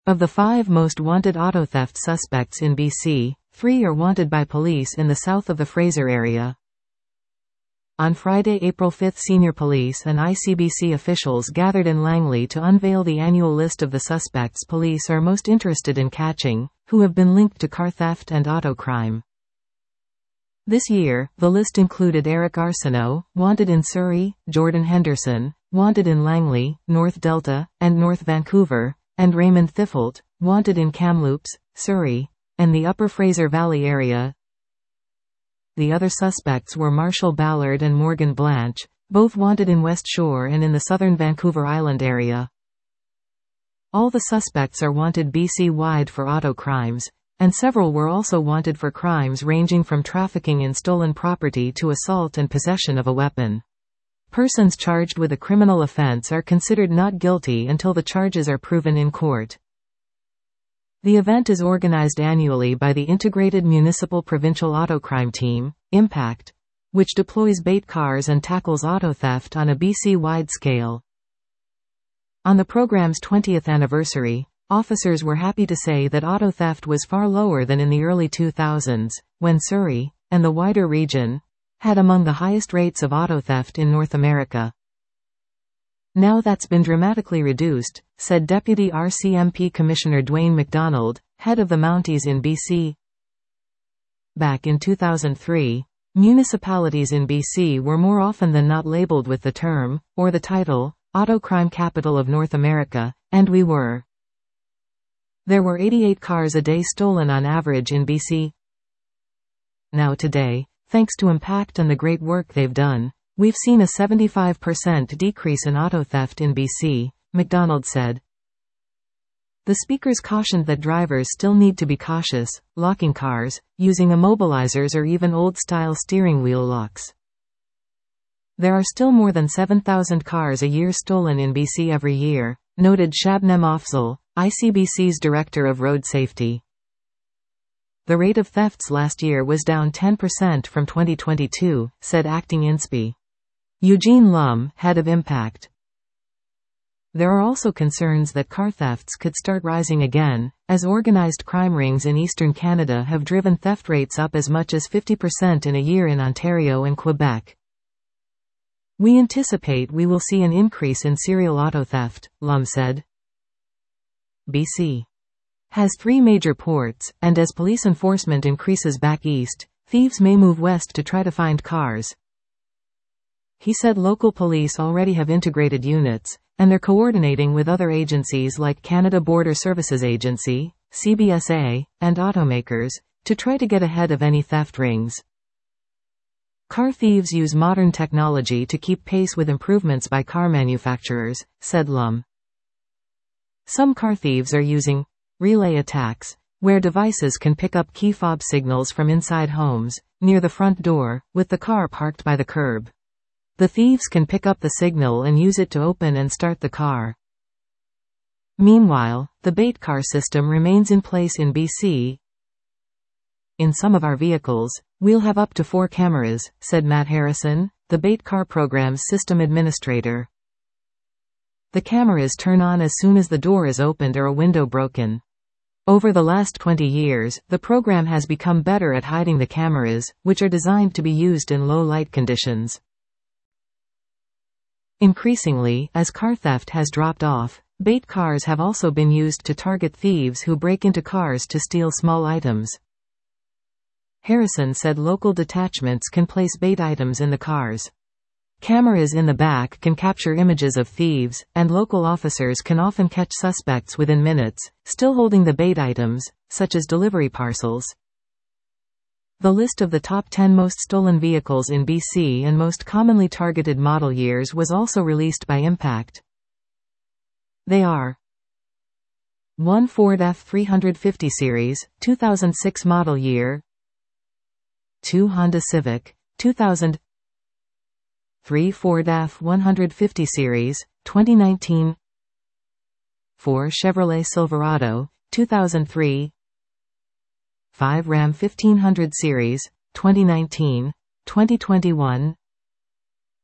Of the 5 most wanted auto theft suspects in BC, 3 are wanted by police in the south of the Fraser area. On Friday, April 5, senior police and ICBC officials gathered in Langley to unveil the annual list of the suspects police are most interested in catching, who have been linked to car theft and auto crime. This year, the list included Eric Arsenault, wanted in Surrey, Jordan Henderson, wanted in Langley, North Delta, and North Vancouver, and Raymond Thifelt, wanted in Kamloops, Surrey, and the Upper Fraser Valley area. The other suspects were Marshall Ballard and Morgan Blanche, both wanted in West Shore and in the southern Vancouver Island area. All the suspects are wanted BC-wide for auto crimes, and several were also wanted for crimes ranging from trafficking in stolen property to assault and possession of a weapon. Persons charged with a criminal offense are considered not guilty until the charges are proven in court. The event is organized annually by the Integrated Municipal Provincial Auto Crime Team, IMPACT, which deploys bait cars and tackles auto theft on a BC-wide scale. On the program's 20th anniversary, officers were happy to say that auto theft was far lower than in the early 2000s, when Surrey, and the wider region, had among the highest rates of auto theft in North America. Now that's been dramatically reduced, said Deputy RCMP Commissioner Dwayne McDonald, head of the Mounties in BC. Back in 2003, municipalities in BC were more often than not labeled with the term, or the title, Auto Crime Capital of North America, and we were. There were 88 cars a day stolen on average in BC. Now today, thanks to IMPACT and the great work they've done, we've seen a 75% decrease in auto theft in BC, McDonald said. The speakers cautioned that drivers still need to be cautious, locking cars, using immobilizers or even old-style steering wheel locks. There are still more than 7,000 cars a year stolen in BC every year, noted Shabnem Afzal, ICBC's Director of Road Safety. The rate of thefts last year was down 10% from 2022, said Acting INSPE. Eugene Lum, head of IMPACT. There are also concerns that car thefts could start rising again, as organized crime rings in eastern Canada have driven theft rates up as much as 50% in a year in Ontario and Quebec. We anticipate we will see an increase in serial auto theft, Lum said. BC has 3 major ports, and as police enforcement increases back east, thieves may move west to try to find cars. He said local police already have integrated units, and they're coordinating with other agencies like Canada Border Services Agency, CBSA, and automakers, to try to get ahead of any theft rings. Car thieves use modern technology to keep pace with improvements by car manufacturers, said Lum. Some car thieves are using relay attacks, where devices can pick up key fob signals from inside homes, near the front door, with the car parked by the curb. The thieves can pick up the signal and use it to open and start the car. Meanwhile, the bait car system remains in place in BC. In some of our vehicles, we'll have up to 4 cameras, said Matt Harrison, the bait car program's system administrator. The cameras turn on as soon as the door is opened or a window broken. Over the last 20 years, the program has become better at hiding the cameras, which are designed to be used in low light conditions. Increasingly, as car theft has dropped off, bait cars have also been used to target thieves who break into cars to steal small items. Harrison said local detachments can place bait items in the cars. Cameras in the back can capture images of thieves, and local officers can often catch suspects within minutes, still holding the bait items, such as delivery parcels. The list of the top 10 most stolen vehicles in BC and most commonly targeted model years was also released by IMPACT. They are 1 Ford F350 Series, 2006 model year, 2 Honda Civic, 2000, 3 Ford F150 Series, 2019, 4 Chevrolet Silverado, 2003, 5 Ram 1500 Series, 2019, 2021,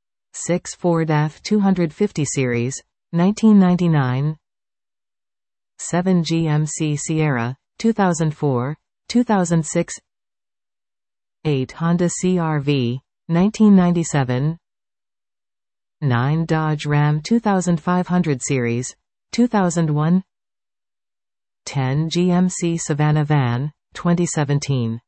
6 Ford F250 Series, 1999, 7 GMC Sierra, 2004, 2006. 8 Honda CR-V, 1997. 9 Dodge Ram 2500 Series, 2001. 10 GMC Savannah Van, 2017.